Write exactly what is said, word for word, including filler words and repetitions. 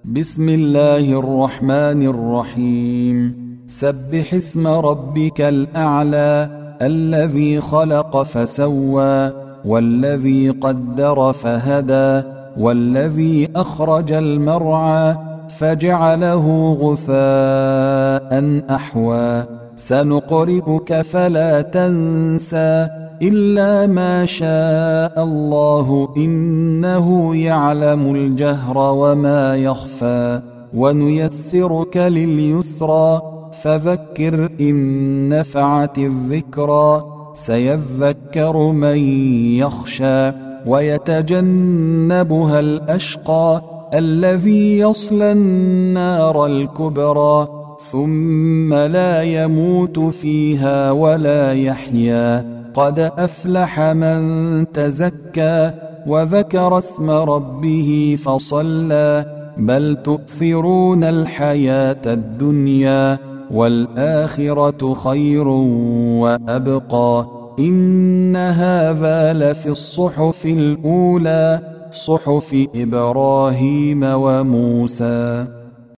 بسم الله الرحمن الرحيم سبح اسم ربك الأعلى الذي خلق فسوى والذي قدر فهدى والذي أخرج المرعى فجعله غثاء أحوى سنقرئك فلا تنسى إلا ما شاء الله إنه يعلم الجهر وما يخفى ونيسرك لليسرى فذكر إن نفعت الذكرى سيذكر من يخشى ويتجنبها الأشقى الذي يصلى النار الكبرى ثم لا يموت فيها ولا يحيا قد أفلح من تزكى وذكر اسم ربه فصلى بل تؤثرون الحياة الدنيا والآخرة خير وأبقى إن هذا لفي الصحف الأولى صحف إبراهيم وموسى.